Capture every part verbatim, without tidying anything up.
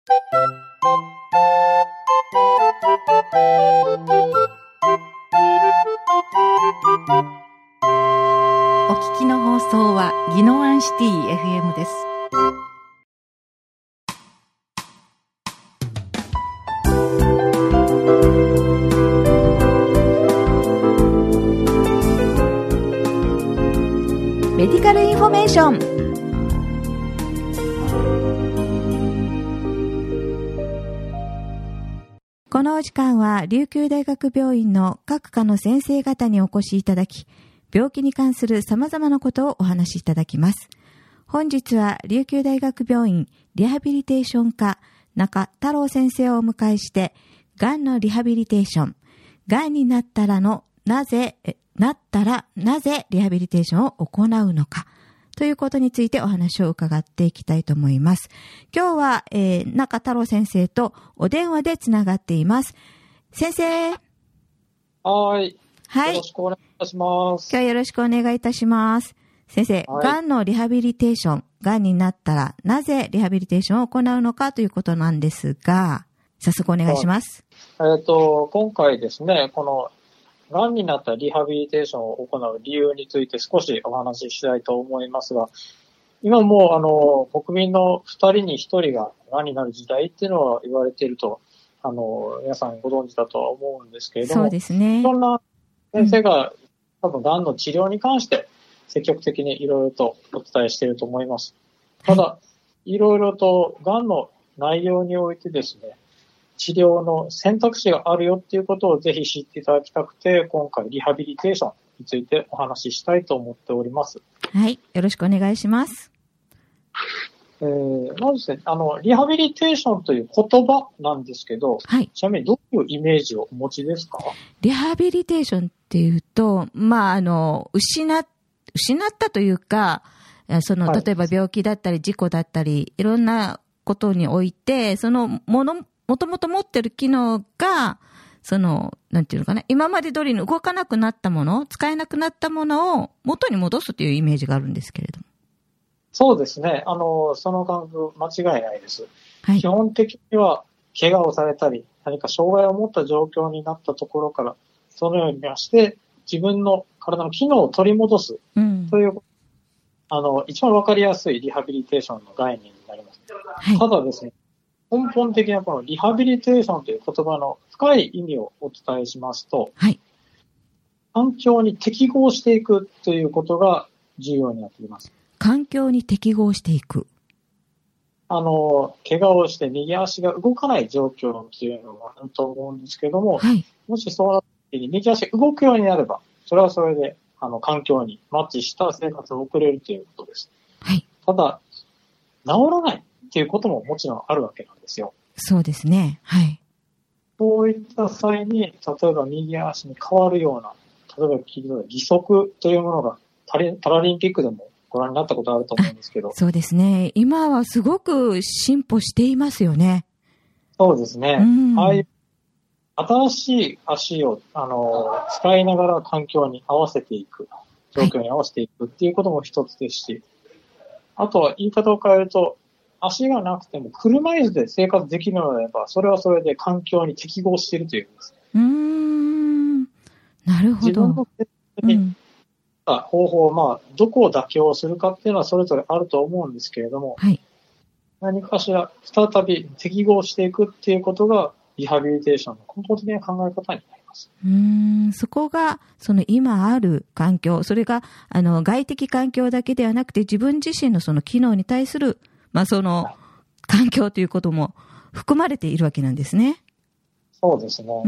お聞きの放送は宜野湾シティ エフエム です。メディカルインフォメーション。このお時間は琉球大学病院の各科の先生方にお越しいただき、病気に関する様々なことをお話しいただきます。本日は琉球大学病院リハビリテーション科中太郎先生をお迎えして、がんのリハビリテーション、がんになったらのなぜ、なったらなぜリハビリテーションを行うのかということについてお話を伺っていきたいと思います。今日は、えー、中太郎先生とお電話でつながっています。先生。 はい。 はい。 よろしくお願いいたします。 今日はよろしくお願いいたします。先生、はい、がんのリハビリテーション、がんになったらなぜリハビリテーションを行うのかということなんですが、早速お願いします。 えっと、今回ですね、このがんになったリハビリテーションを行う理由について少しお話ししたいと思いますが、今もうあの国民のふたりにひとりががんになる時代っていうのは言われていると、あの皆さんご存知だとは思うんですけれども、 そうですね。 そんな先生が多分がんの治療に関して積極的にいろいろとお伝えしていると思います。ただ、いろいろとがんの内容においてですね、治療の選択肢があるよっていうことをぜひ知っていただきたくて、今回リハビリテーションについてお話ししたいと思っております。 はい、よろしくお願いします。 えー、まずですね、あの、リハビリテーションという言葉なんですけど、はい、ちなみにどういうイメージをお持ちですか？ リハビリテーションっていうと、まあ、あの、失っ、失ったというか、その、例えば病気だったり事故だったり、いろんなことにおいて、そのもの、もともと持ってる機能が、その、なんていうのかな、今まで通りに動かなくなったもの、使えなくなったものを元に戻すというイメージがあるんですけれども。 そうですね。あの、その感覚間違いないです。はい、基本的には、怪我をされたり、何か障害を持った状況になったところから、そのようにして、自分の体の機能を取り戻す、うん、という、あの、一番わかりやすいリハビリテーションの概念になります。はい、ただですね、根本的なこのリハビリテーションという言葉の深い意味をお伝えしますと、はい、環境に適合していくということが重要になっています。 環境に適合していく。 あの、怪我をして右足が動かない状況っていうのもあると思うんですけども、はい、もしそうなった時に右足が動くようになれば、それはそれで、あの、環境にマッチした生活を送れるということです。はい、ただ、治らないっていうことももちろんあるわけなんですよ。 そうですね。はい。 そういった際に、例えば右足に変わるような、例えば義足というものがパラリンピックでもご覧になったことあると思うんですけど。 そうですね。今はすごく進歩していますよね。 そうですね。うん、ああいう新しい足を、あの、使いながら環境に合わせていく、状況に合わせていくっていうことも一つですし、はい、あとは言い方を変えると、足がなくても車椅子で生活できるのであれば、それはそれで環境に適合しているというんです。 うーん。なるほど。 自分のに方法、まあ、どこを妥協するかっていうのはそれぞれあると思うんですけれども、はい、何かしら再び適合していくっていうことがリハビリテーションの根本的な考え方になります。 うーん、そこがその今ある環境、それがあの外的環境だけではなくて自分自身のその機能に対するまあその環境ということも含まれているわけなんですね。 そうですね。うん、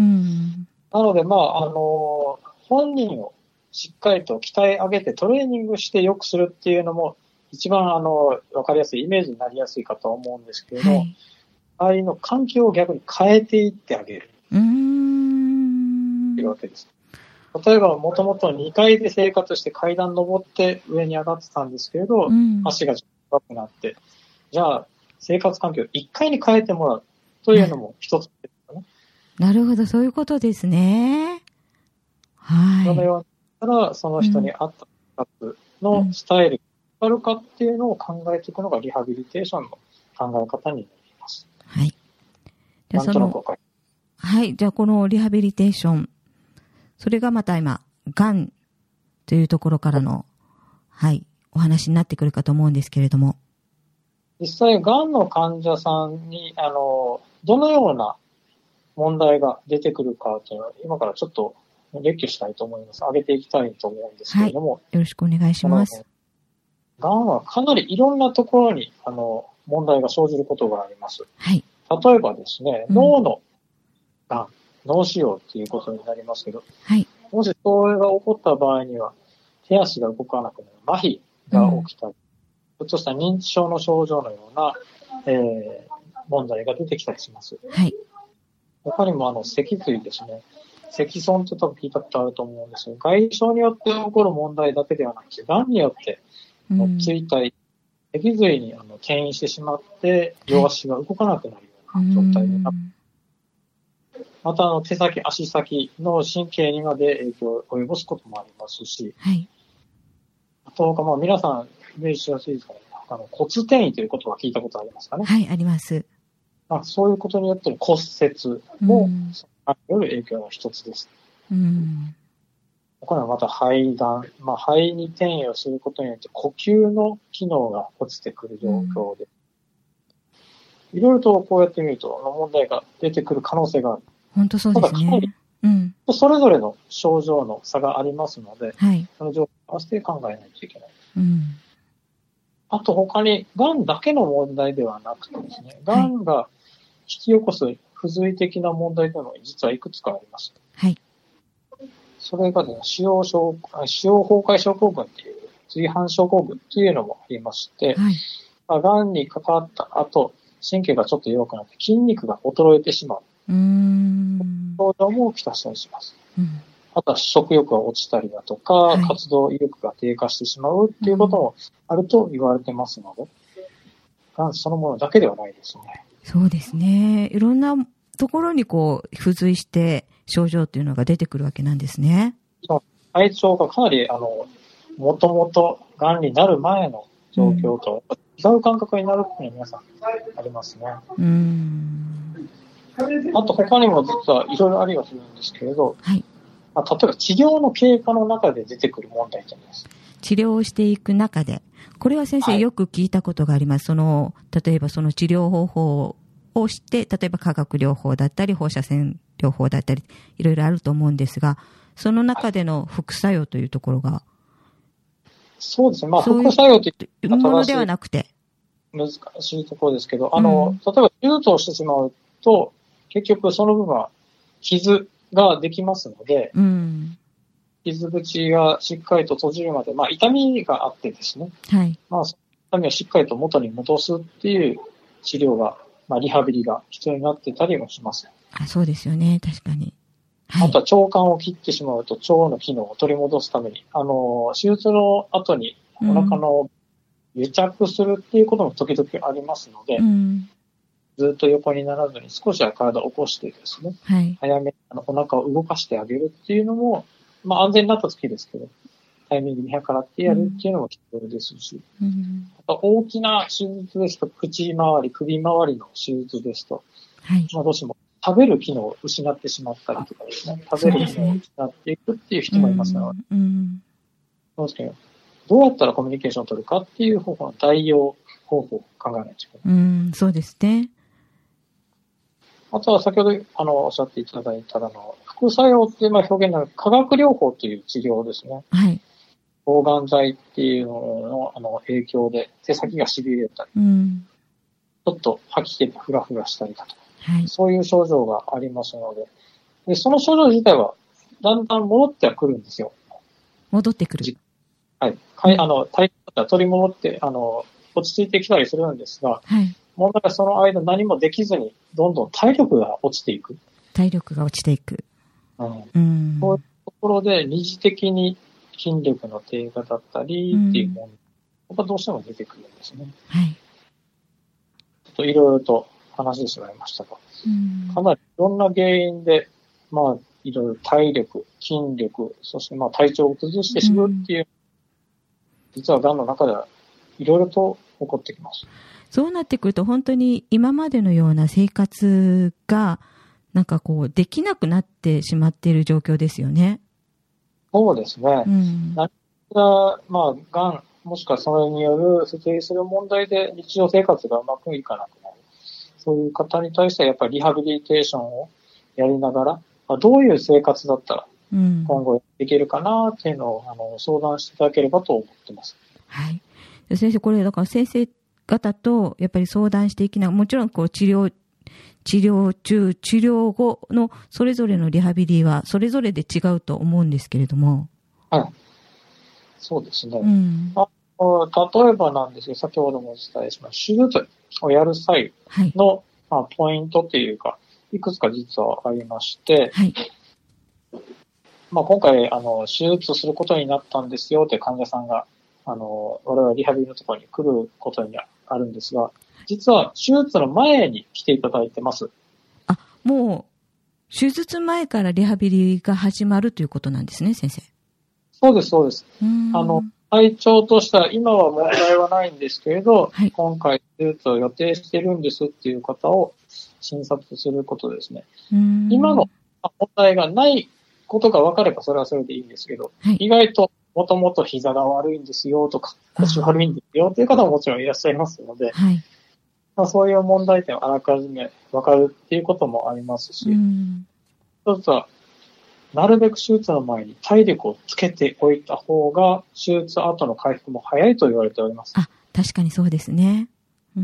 なのでまああの本人をしっかりと鍛え上げてトレーニングして良くするっていうのも一番あの分かりやすいイメージになりやすいかと思うんですけれども、はい、周りの環境を逆に変えていってあげる。うーん。というわけです。例えばもともとにかいで生活して階段登って上に上がってたんですけれど、うん、足が高くなって、じゃあ生活環境をいっかいに変えてもらうというのも一つですよね。 なるほど、そういうことですね。はい。 そのようにからその人に合った生活のスタイルがあるかっていうのを考えていくのがリハビリテーションの考え方になります。 はい。 なんとなくわかる。 はい。じゃあ、このリハビリテーション。それがまた今、がんというところからの、はい、お話になってくるかと思うんですけれども。 実際、がんの患者さんに、あの、どのような問題が出てくるかというのは、今からちょっと列挙したいと思います。上げていきたいと思うんですけれども。はい、 よろしくお願いします。 がんはかなりいろんなところに、あの、問題が生じることがあります。 はい。 例えばですね、うん、脳のがん、脳腫瘍っていうことになりますけど、 はい。 もしそれが起こった場合には、手足が動かなくなる、麻痺が起きたり、ちょっとした認知症の症状のような、えー、問題が出てきたりします。 はい。 他にも、あの、脊髄ですね。積損って多分聞いたことあると思うんですよ。外傷によって起こる問題だけではなくて、がんによって、ついた脊髄にあの転移してしまって、両足が動かなくなるような状態になる。また、あの、手先、足先の神経にまで影響を及ぼすこともありますし、 はい。 あと、まあ、皆さん、イメージしやすいですかね。あの、骨転移ということは聞いたことありますかね。 はい、あります。 まあ、そういうことによっての骨折も、それによる影響の一つです。 うん。 他にはまた肺がん、まあ、肺に転移をすることによって呼吸の機能が落ちてくる状況で、いろいろとこうやって見ると、問題が出てくる可能性がある。 本当そうですね。うん。 それぞれの症状の差がありますので、 はい。 その状況を合わせて考えないといけない。 うん。 あと他に、がんだけの問題ではなくてですね、がんが引き起こす不随的な問題というのは実はいくつかあります。 はい。 それがですね、使用症、使用崩壊症候群っていう、随伴症候群っていうのもありまして、 はい。 まあ、がんにかかった後、神経がちょっと弱くなって筋肉が衰えてしまう。 うーん。 症状もきたしたりします。 うん。 あとは食欲が落ちたりだとか、はい、活動意欲が低下してしまうっていうこともあると言われてますので、がんそのものだけではないですね。 そうですね。いろんなところにこう、付随して症状っていうのが出てくるわけなんですね。 そう。体調がかなり、あの、もともとがんになる前の状況と違う感覚になるっていうのは皆さんありますね。 うーん。 あと他にも実はいろいろありはするんですけれど、 はい。 まあ、例えば治療の経過の中で出てくる問題点です。 治療をしていく中で、これは先生よく聞いたことがあります。はい、その、例えばその治療方法をして、例えば化学療法だったり、放射線療法だったり、いろいろあると思うんですが、その中での副作用というところが。 そうですね。まあ、副作用というものではなくて。 難しいところですけど、あの、うん、例えば手術をしてしまうと、結局その部分は傷ができますので、 うん、 傷口がしっかりと閉じるまで、まあ痛みがあってですね、 はい、 まあ痛みをしっかりと元に戻すっていう治療が、まあリハビリが必要になってたりもします。 あ、そうですよね、確かに。 はい、あとは腸管を切ってしまうと腸の機能を取り戻すために、あの、手術の後にお腹の癒着するっていうことも時々ありますので、 うん、 ずっと横にならずに少しは体を起こしてですね、 はい、 早めにあのお腹を動かしてあげるっていうのも、まあ安全になった時ですけど、タイミングに計らってやるっていうのも必要ですし、 うん、 あと大きな手術ですと、口周り、首周りの手術ですと、 はい、 まあどうしても食べる機能を失ってしまったりとかですね、食べる機能を失っていくっていう人もいますので、 うんうん、 そうですけど、どうやったらコミュニケーションを取るかっていう方法の代用方法を考えないといけない。 うん、そうですね。 あとは先ほどあのおっしゃっていただいたあの副作用っていうまあ表現なの化学療法という治療ですね。 はい。 抗がん剤っていうののあの影響で手先が痺れたり、 うん、 ちょっと吐き気でフラフラしたりだとか、 はい、 そういう症状がありますので、でその症状自体はだんだん戻ってはくるんですよ。 戻ってくる。 はい。はい、あの体調が取り戻ってあの落ち着いてきたりするんですが。 はい。 問題はその間何もできずに、どんどん体力が落ちていく。 体力が落ちていく。 うん。 うん、 そういうところで二次的に筋力の低下だったりっていうものがどうしても出てくるんですね。 はい。 ちょっといろいろと話してしまいましたが、 うん、 かなりいろんな原因で、まあ、いろいろ体力、筋力、そしてまあ体調を崩してしまうっていう、うん、実はがんの中ではいろいろと起こってきます。 そうなってくると本当に今までのような生活がなんかこうできなくなってしまっている状況ですよね。 そうですね。 うん、 何か、まあ、がん、もしくはそれによる付随する問題で日常生活がうまくいかなくなる。そういう方に対してはやっぱりリハビリテーションをやりながら、まあ、どういう生活だったら今後できるかなっていうのを、うん、あの相談していただければと思ってます。 はい。先生、これだから先生方とやっぱり相談していきながら、もちろんこう治療、治療中、治療後のそれぞれのリハビリはそれぞれで違うと思うんですけれども。 はい。そうですね。 うん、 あ例えばなんですけど、先ほどもお伝えしました、手術をやる際の、はい、まあ、ポイントっていうか、いくつか実はありまして、はい、まあ、今回、あの、手術することになったんですよって患者さんが、あの、我々リハビリのところに来ることにあるんですが、実は手術の前に来ていただいてます。 あ、もう、手術前からリハビリが始まるということなんですね、先生。 そうです、そうです。あの、体調としては今は問題はないんですけれど、はい、今回手術を予定しているんですっていう方を診察することですね。今の問題がないことが分かればそれはそれでいいんですけど、はい、意外ともともと膝が悪いんですよとか、腰悪いんですよという方ももちろんいらっしゃいますので、はい、まあ、そういう問題点をあらかじめ分かるっていうこともありますし、一つは、なるべく手術の前に体力をつけておいた方が、手術後の回復も早いと言われております。 あ、確かにそうですね。うん、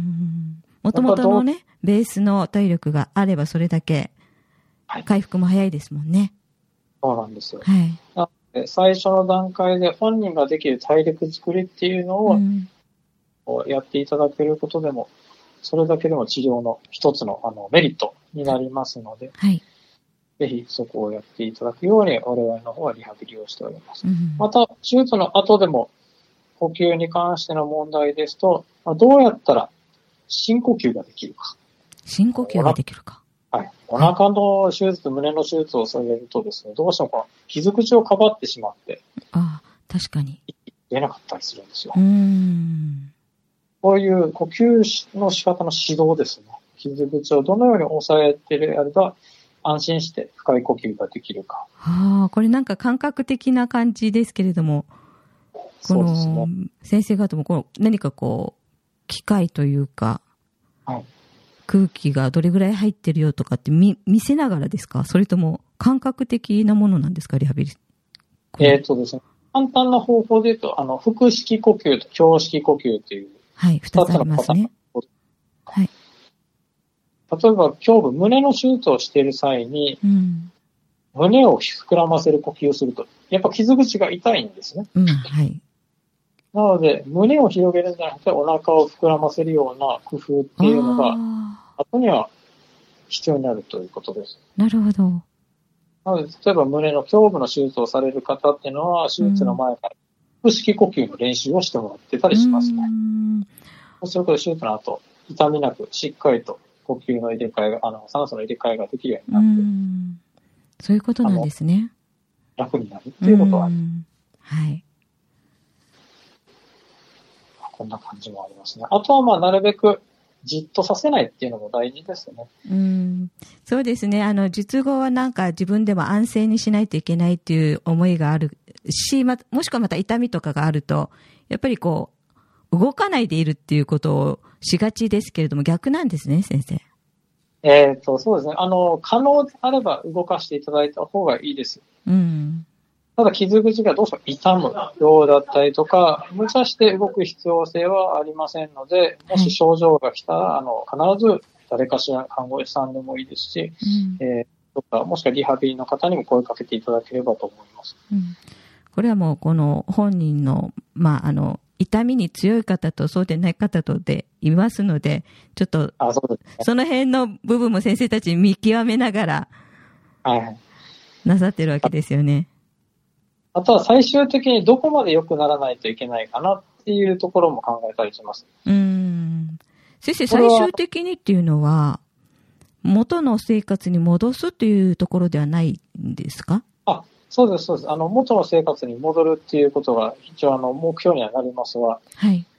もともとのね、ベースの体力があればそれだけ回復も早いですもんね。 はい、そうなんですよ。 はい、 最初の段階で本人ができる体力作りっていうのをやっていただけることでも、それだけでも治療の一つのあのメリットになりますので、はい、ぜひそこをやっていただくように我々の方はリハビリをしております。うん、また、手術の後でも呼吸に関しての問題ですと、どうやったら深呼吸ができるか。 深呼吸ができるか。 はい。お腹の手術、胸の手術をされるとですね、どうしてもこの傷口をかばってしまって、 ああ、確かに。 出なかったりするんですよ。 うーん。 こういう呼吸の仕方の指導ですね。傷口をどのように抑えてやれば安心して深い呼吸ができるか。 はあ、これなんか感覚的な感じですけれども、この先生方もこう何かこう機械というか、はい、空気がどれぐらい入ってるよとかって見、見せながらですか？それとも感覚的なものなんですか、リハビリ？ えっとですね、簡単な方法で言うと、あの、腹式呼吸と胸式呼吸という。 はい、二つありますね。はい。 例えば、胸部、胸の手術をしている際に、うん、胸を膨らませる呼吸をすると、やっぱ傷口が痛いんですね。 うん、はい。 なので、胸を広げるんじゃなくて、お腹を膨らませるような工夫っていうのが、後には必要になるということです。 なるほど。 なので、例えば胸の胸部の手術をされる方っていうのは、手術の前から腹式呼吸の練習をしてもらってたりしますね。うんそうすると、手術の後、痛みなく、しっかりと呼吸の入れ替えが、あの、酸素の入れ替えができるようになって、 うんそういうことなんですね。 楽になるっていうことはあります。 はい。 こんな感じもありますね。あとは、まあ、なるべくじっとさせないっていうのも大事ですね。 うん。そうですね。あの、術後はなんか自分でも安静にしないといけないっていう思いがあるし、ま、もしくはまた痛みとかがあると、やっぱりこう、動かないでいるっていうことをしがちですけれども、逆なんですね、先生。 えっと、そうですね。あの、可能であれば動かしていただいた方がいいです。 うん。 ただ、傷口がどうしても痛むようだったりとか、無茶して動く必要性はありませんので、もし症状が来たら、はい、あの、必ず誰かしら看護師さんでもいいですし、うん、えー、とか、もしくはリハビリの方にも声かけていただければと思います。 うん、これはもう、この本人の、まあ、あの、痛みに強い方とそうでない方とでいますので、ちょっと、 あ、そうですね、 その辺の部分も先生たちに見極めながら、 はい。 なさってるわけですよね。 あとは最終的にどこまで良くならないといけないかなっていうところも考えたりします。 うーん。先生、最終的にっていうのは、元の生活に戻すというところではないんですか？ あ、そうです、そうです。あの、元の生活に戻るっていうことが一応あの、目標にはなりますが、 はい。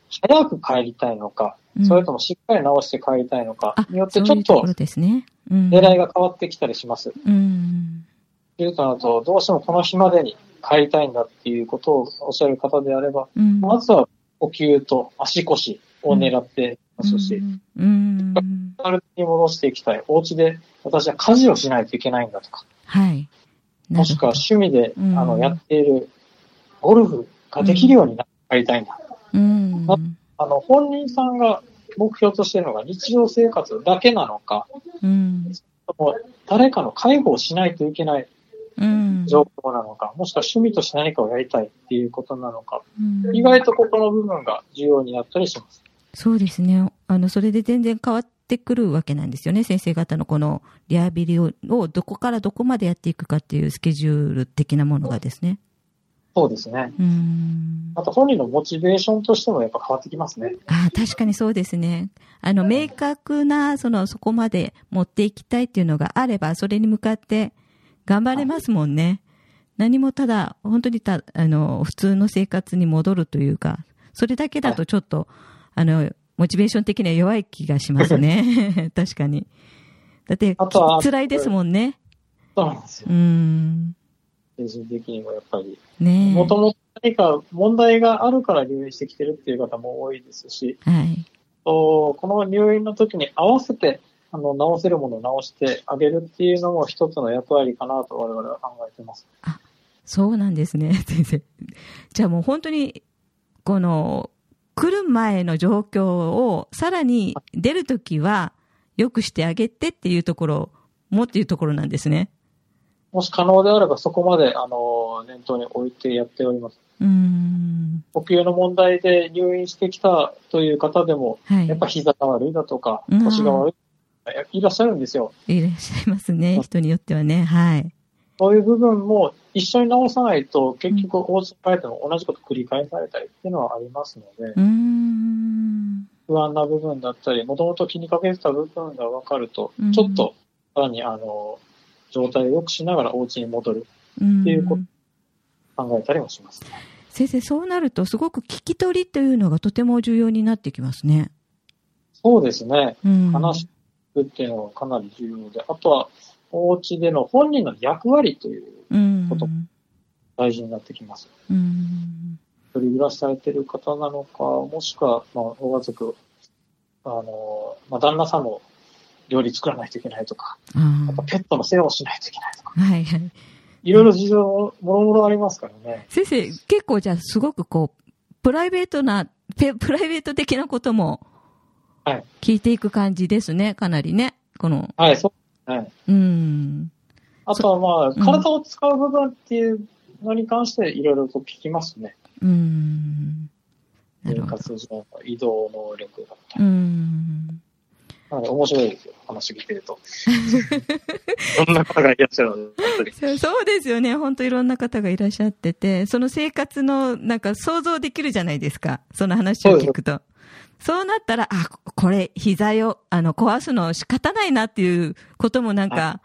早く帰りたいのか、うん、それともしっかり治して帰りたいのかによってちょっと狙いが変わってきたりします。うん。というとなると、どうしてもこの日までに帰りたいんだっていうことをおっしゃる方であれば、うん、まずは呼吸と足腰を狙ってますし、うんうん、体に戻していきたい。お家で私は家事をしないといけないんだとか、はい、もしくは趣味で、うん、あのやっているゴルフができるようになりたいんだ。うん、あの本人さんが目標としているのが日常生活だけなのか、うん、誰かの介護をしないといけない状況なのか、もしくは趣味として何かをやりたいっていうことなのか、うん、意外とここの部分が重要になったりします。 そうですね。あの、それで全然変わってくるわけなんですよね。先生方のこのリハビリを、をどこからどこまでやっていくかっていうスケジュール的なものがですね。 そうですね。うん。あと本人のモチベーションとしてもやっぱ変わってきますね。 ああ、確かにそうですね。あの、明確な、その、そこまで持っていきたいっていうのがあれば、それに向かって頑張れますもんね。はい、何もただ、本当にた、あの、普通の生活に戻るというか、それだけだとちょっと、はい、あの、モチベーション的には弱い気がしますね。確かに。だって、辛いですもんね。 そうなんですよ。うん。精神的にもやっぱり。ねえ。もともと何か問題があるから入院してきてるっていう方も多いですし、はい。とこの入院の時に合わせて、あの、治せるものを治してあげるっていうのも一つの役割かなと我々は考えてます。 あ、そうなんですね、先生。じゃあもう本当に、この、来る前の状況をさらに出るときは良くしてあげてっていうところもっていうところなんですね。 もし可能であればそこまであの念頭に置いてやっております。うーん。呼吸の問題で入院してきたという方でも、はい、やっぱ膝が悪いだとか腰が悪い、いらっしゃるんですよ。 いらっしゃいますね。人によってはね。はい。 そういう部分も一緒に直さないと結局お家に帰っても同じこと繰り返されたりっていうのはありますので、うーん、不安な部分だったり、もともと気にかけてた部分が分かると、ちょっとさらにあの状態を良くしながらお家に戻るっていうことを考えたりもします。 先生、そうなるとすごく聞き取りというのがとても重要になってきますね。 そうですね。話すっていうのはかなり重要で、あとはお家での本人の役割ということも大事になってきます。うん、一人暮らしされている方なのか、もしくは、まあ、ご家族、あの、まあ、旦那さんも料理作らないといけないとか、あとペットの世話をしないといけないとか。はいはい。いろいろ事情もろもろありますからね。 先生、結構じゃあすごくこう、プライベートな、プライベート的なことも聞いていく感じですね、かなりね。この。 はい、そう。はい。うん。あとはまあ、体を使う部分っていうのに関していろいろと聞きますね。うん。生活上の移動能力だったり。うん。面白いですよ、話聞いてると。いろんな方がいらっしゃるので、本当に。 そう、そうですよね。本当いろんな方がいらっしゃってて、その生活のなんか想像できるじゃないですか。その話を聞くと。そう、そうなったら、あ、これ膝をあの壊すの仕方ないなっていうこともなんか、はい、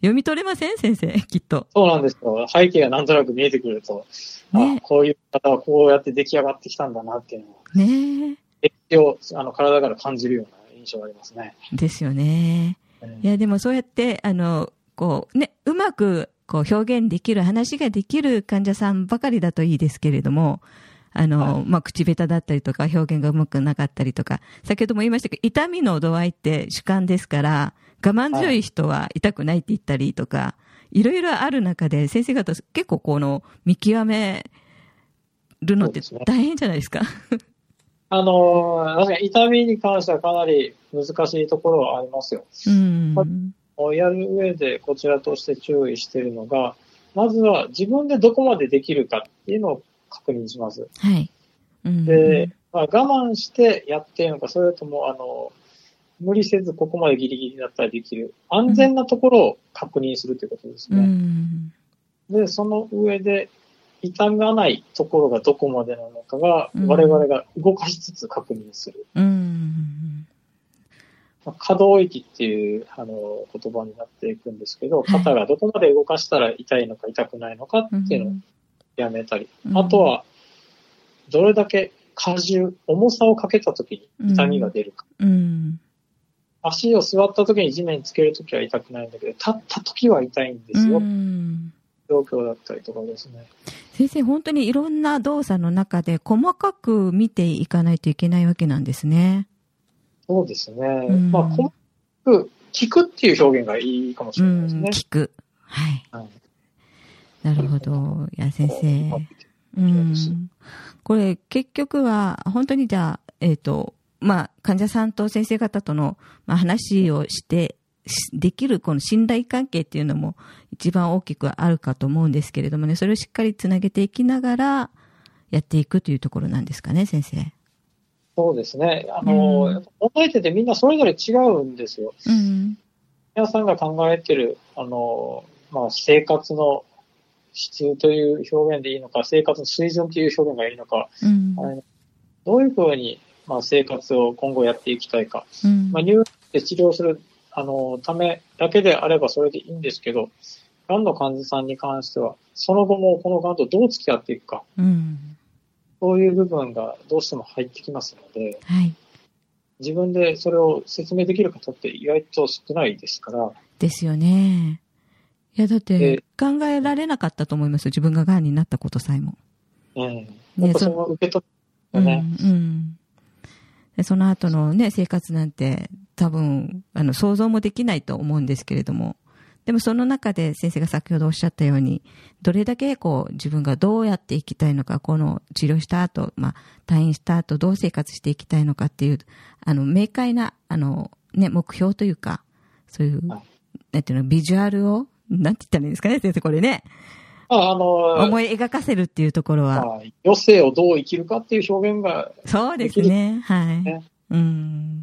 読み取れません先生、きっと。 そうなんですよ。背景がなんとなく見えてくると、ね、あ、こういう方はこうやって出来上がってきたんだなっていうのを。ねえ。歴史をあの体から感じるような印象がありますね。 ですよね。うん、いや、でもそうやって、あの、こう、ね、うまくこう表現できる、話ができる患者さんばかりだといいですけれども、あの、はい、まあ、口下手だったりとか、表現がうまくなかったりとか、先ほども言いましたけど、痛みの度合いって主観ですから、我慢強い人は痛くないって言ったりとか、はい、いろいろある中で、先生方結構この見極めるのって大変じゃないですか。 あの、確かに痛みに関してはかなり難しいところはありますよ。うん。やる上でこちらとして注意しているのが、まずは自分でどこまでできるかっていうのを確認します。はい。うん、で、まあ、我慢してやっているのか、それとも、あの、無理せずここまでギリギリだったらできる。安全なところを確認するということですね。うん、で、その上で、痛がないところがどこまでなのかが、うん、我々が動かしつつ確認する。うんまあ、可動域っていうあの言葉になっていくんですけど、肩がどこまで動かしたら痛いのか痛くないのかっていうのをやめたり、うん、あとはどれだけ荷重、重さをかけたときに痛みが出るか。 うんうん、 足を座ったときに地面につけるときは痛くないんだけど、立ったときは痛いんですよ。うん、状況だったりとかですね。 先生、本当にいろんな動作の中で細かく見ていかないといけないわけなんですね。 そうですね。うん、まあ、細かく聞くっていう表現がいいかもしれないですね。うん、 聞く。はい。はい、なるほど。いや、先生。うん、これ、結局は、本当にじゃあ、えっと、まあ、患者さんと先生方との、まあ、話をして、できるこの信頼関係っていうのも一番大きくあるかと思うんですけれどもね、それをしっかりつなげていきながらやっていくというところなんですかね、先生。 そうですね。あの、うん、問題点ってみんなそれぞれ違うんですよ。うん、皆さんが考えてる、あの、まあ、生活の質という表現でいいのか、生活の水準という表現がいいのか、うん、どういうふうに、まあ、生活を今後やっていきたいか、うん、まあ、入院で治療するあのためだけであればそれでいいんですけど、がんの患者さんに関しては、その後もこのがんとどう付き合っていくか、うん、そういう部分がどうしても入ってきますので、はい、自分でそれを説明できる方って意外と少ないですから。ですよね。いや、だって、考えられなかったと思いますよ。自分が癌になったことさえも。うん。やっぱその受け取ったね。うん、うん。でその後のね、生活なんて、多分、あの、想像もできないと思うんですけれども。でもその中で先生が先ほどおっしゃったように、どれだけこう、自分がどうやっていきたいのか、この治療した後、まあ、退院した後、どう生活していきたいのかっていう、あの、明快な、あの、ね、目標というか、そういう、なんていうの、ビジュアルを、なんて言ったらいいんですかね、先生、これね。あ、あのー、思い描かせるっていうところは。余生をどう生きるかっていう表現が。そうですね。はい。ね、うん。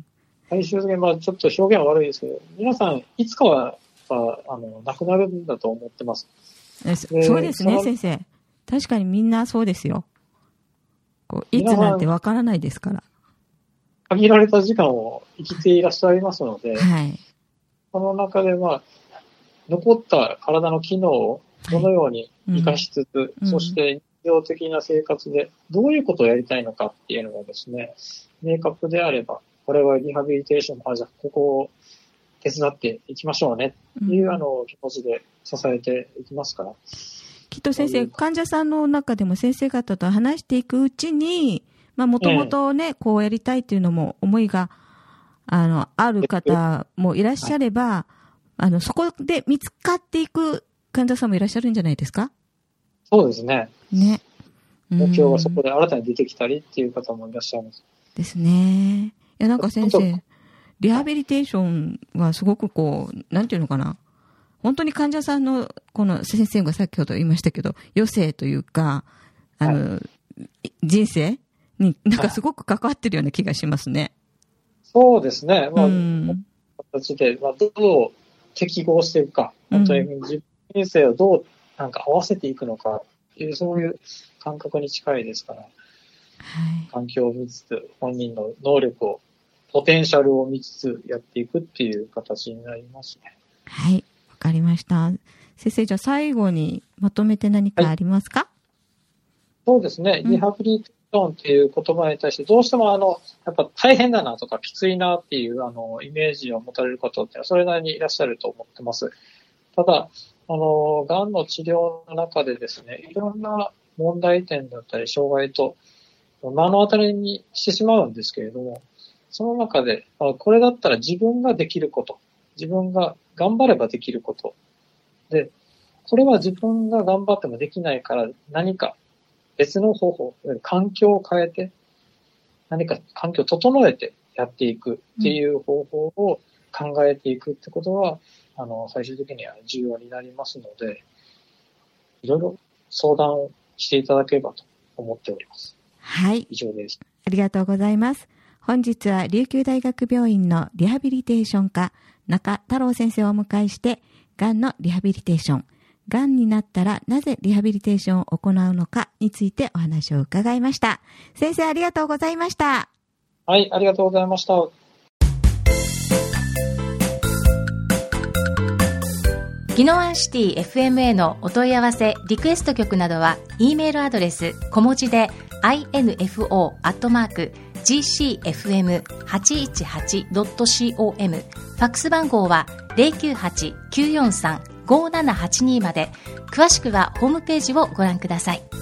最終的に、まあ、ちょっと表現は悪いですけど、皆さん、いつかは、あの、亡くなるんだと思ってます。そうですね、先生。確かにみんなそうですよ。こういつなんてわからないですから。限られた時間を生きていらっしゃいますので、はい。その中で、まあ、残った体の機能をどのように活かしつつ、はいうん、そして日常的な生活でどういうことをやりたいのかっていうのがですね、明確であれば、これはリハビリテーション、あ、じゃあここを手伝っていきましょうねっていう、うん、あの気持ちで支えていきますから。きっと先生、患者さんの中でも先生方と話していくうちに、まあもともとね、ええ、こうやりたいっていうのも思いが、あの、ある方もいらっしゃれば、はいあの、そこで見つかっていく患者さんもいらっしゃるんじゃないですか？そうですね。ね。目標がそこで新たに出てきたりっていう方もいらっしゃいます。ですね。いや、なんか先生、リハビリテーションはすごくこう、なんていうのかな。本当に患者さんの、この先生が先ほど言いましたけど、余生というか、あの、はい、人生になんかすごく関わってるような気がしますね。はい、そうですね。まあ、うん、形で、まあ、どう、適合していくか、本当に自分人生をどうなんか合わせていくのかっていう、そういう感覚に近いですから、はい、環境を見つつ、本人の能力を、ポテンシャルを見つつやっていくっていう形になりますね。はい、わかりました。先生、じゃあ最後にまとめて何かありますか？はい、そうですね、リハビリテーションっていう言葉に対してどうしてもあの、やっぱ大変だなとかきついなっていうあの、イメージを持たれる方ってそれなりにいらっしゃると思ってます。ただ、あの、がんの治療の中でですね、いろんな問題点だったり障害と目の当たりにしてしまうんですけれども、その中で、これだったら自分ができること、自分が頑張ればできること、で、これは自分が頑張ってもできないから何か別の方法、環境を変えて、何か環境を整えてやっていくっていう方法を考えていくってことは、あの、最終的には重要になりますので、いろいろ相談をしていただければと思っております。はい。以上です。ありがとうございます。本日は琉球大学病院のリハビリテーション科、中太郎先生をお迎えして、がんのリハビリテーション、がんになったらなぜリハビリテーションを行うのかについてお話を伺いました。先生ありがとうございました。はい、ありがとうございました。 ギノワンシティ エフエムエー のお問い合わせリクエスト曲などは E メールアドレス小文字でアイエヌエフオー アットマーク ジーシーエフエムはちいちはち ドット コム ファックス番号は ゼロきゅうはち きゅうよんさん ごーななはちに まで。詳しくはホームページをご覧ください。